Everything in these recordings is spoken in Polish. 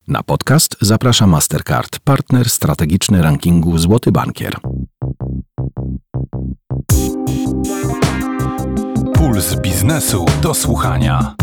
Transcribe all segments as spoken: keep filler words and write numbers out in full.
Na podcast zaprasza Mastercard, partner strategiczny rankingu Złoty Bankier. Puls biznesu do słuchania.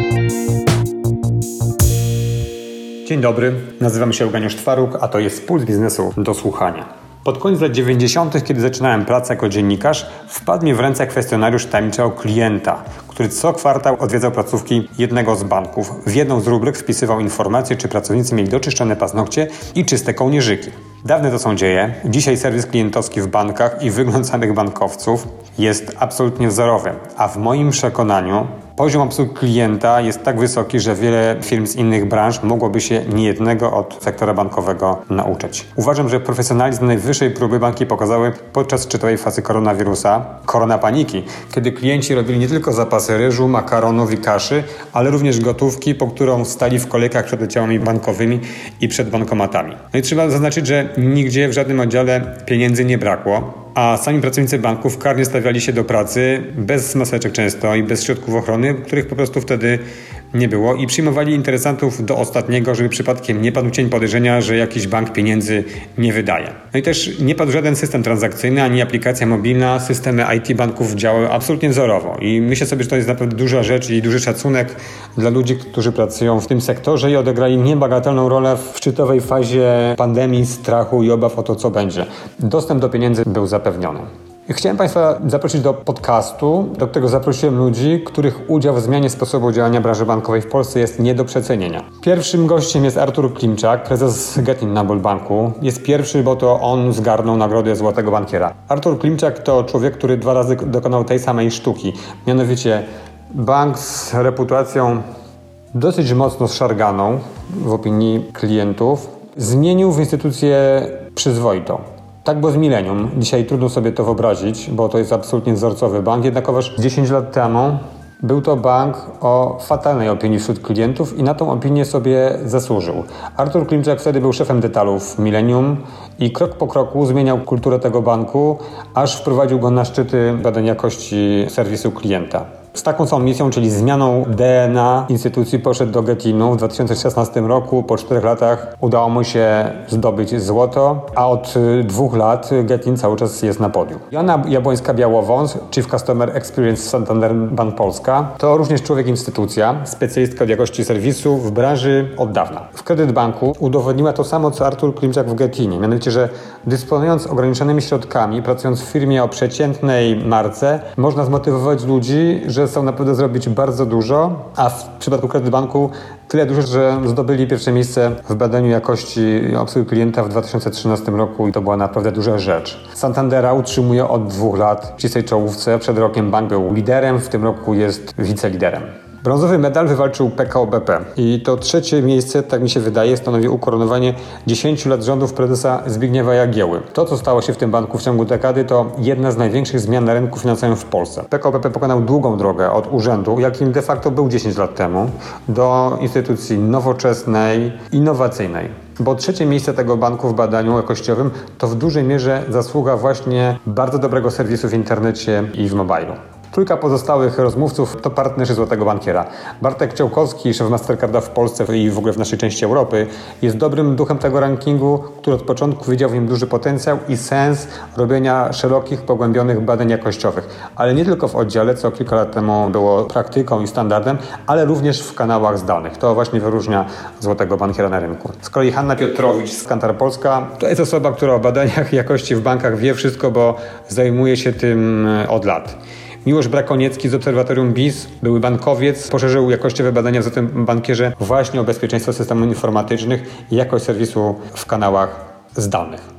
Dzień dobry, nazywam się Eugeniusz Twaruk, a to jest Puls biznesu do słuchania. Pod koniec lat dziewięćdziesiątych, kiedy zaczynałem pracę jako dziennikarz, wpadł mi w ręce kwestionariusz tajemniczego klienta, który co kwartał odwiedzał placówki jednego z banków. W jedną z rubryk wpisywał informacje, czy pracownicy mieli doczyszczone paznokcie i czyste kołnierzyki. Dawne to są dzieje. Dzisiaj serwis klientowski w bankach i wygląd samych bankowców jest absolutnie wzorowy, a w moim przekonaniu poziom obsługi klienta jest tak wysoki, że wiele firm z innych branż mogłoby się niejednego od sektora bankowego nauczyć. Uważam, że profesjonalizm najwyższej próby banki pokazały podczas szczytowej fazy koronawirusa, korona paniki, kiedy klienci robili nie tylko zapasy ryżu, makaronów i kaszy, ale również gotówki, po którą stali w kolejkach przed oddziałami bankowymi i przed bankomatami. No i trzeba zaznaczyć, że nigdzie w żadnym oddziale pieniędzy nie brakło, a sami pracownicy banków karnie stawiali się do pracy bez maseczek często i bez środków ochrony, których po prostu wtedy nie było, i przyjmowali interesantów do ostatniego, żeby przypadkiem nie padł cień podejrzenia, że jakiś bank pieniędzy nie wydaje. No i też nie padł żaden system transakcyjny, ani aplikacja mobilna. Systemy I T banków działały absolutnie wzorowo i myślę sobie, że to jest naprawdę duża rzecz i duży szacunek dla ludzi, którzy pracują w tym sektorze i odegrali niebagatelną rolę w szczytowej fazie pandemii, strachu i obaw o to, co będzie. Dostęp do pieniędzy był zapewniony. Chciałem Państwa zaprosić do podcastu, do którego zaprosiłem ludzi, których udział w zmianie sposobu działania branży bankowej w Polsce jest nie do przecenienia. Pierwszym gościem jest Artur Klimczak, prezes Getin Noble Banku. Jest pierwszy, bo to on zgarnął nagrodę Złotego Bankiera. Artur Klimczak to człowiek, który dwa razy dokonał tej samej sztuki. Mianowicie bank z reputacją dosyć mocno zszarganą w opinii klientów zmienił w instytucję przyzwoitą. Tak było z Millennium. Dzisiaj trudno sobie to wyobrazić, bo to jest absolutnie wzorcowy bank. Jednakowoż dziesięć lat temu był to bank o fatalnej opinii wśród klientów i na tą opinię sobie zasłużył. Artur Klimczak wtedy był szefem detalów Millennium i krok po kroku zmieniał kulturę tego banku, aż wprowadził go na szczyty badań jakości serwisu klienta. Z taką samą misją, czyli zmianą D N A instytucji, poszedł do Getinu. W dwa tysiące szesnastym roku, po czterech latach, udało mu się zdobyć złoto, a od dwóch lat Getin cały czas jest na podium. Joanna Jabłońska-Białowąs, Chief Customer Experience w Santander Bank Polska, to również człowiek instytucja, specjalistka od jakości serwisu w branży od dawna. W Credit Banku udowodniła to samo, co Artur Klimczak w Getinie, mianowicie, że dysponując ograniczonymi środkami, pracując w firmie o przeciętnej marce, można zmotywować ludzi, że chcą naprawdę zrobić bardzo dużo, a w przypadku Credit Banku tyle dużo, że zdobyli pierwsze miejsce w badaniu jakości obsługi klienta w dwa tysiące trzynastym roku i to była naprawdę duża rzecz. Santandera utrzymuje od dwóch lat w ścisłej czołówce. Przed rokiem bank był liderem, w tym roku jest wiceliderem. Brązowy medal wywalczył P K O B P i to trzecie miejsce, tak mi się wydaje, stanowi ukoronowanie dziesięciu lat rządów prezesa Zbigniewa Jagieły. To, co stało się w tym banku w ciągu dekady, to jedna z największych zmian na rynku finansowym w Polsce. P K O B P pokonał długą drogę od urzędu, jakim de facto był dziesięć lat temu, do instytucji nowoczesnej, innowacyjnej. Bo trzecie miejsce tego banku w badaniu jakościowym to w dużej mierze zasługa właśnie bardzo dobrego serwisu w internecie i w mobilu. Trójka pozostałych rozmówców to partnerzy Złotego Bankiera. Bartek Ciołkowski, szef Mastercarda w Polsce i w ogóle w naszej części Europy, jest dobrym duchem tego rankingu, który od początku widział w nim duży potencjał i sens robienia szerokich, pogłębionych badań jakościowych. Ale nie tylko w oddziale, co kilka lat temu było praktyką i standardem, ale również w kanałach zdalnych. To właśnie wyróżnia Złotego Bankiera na rynku. Z kolei Hanna Piotrowicz z Kantar Polska to jest osoba, która o badaniach jakości w bankach wie wszystko, bo zajmuje się tym od lat. Miłosz Brakoniecki z Obserwatorium B I S, były bankowiec, poszerzył jakościowe badania w Złotym Bankierze właśnie o bezpieczeństwo systemów informatycznych i jakość serwisu w kanałach zdalnych.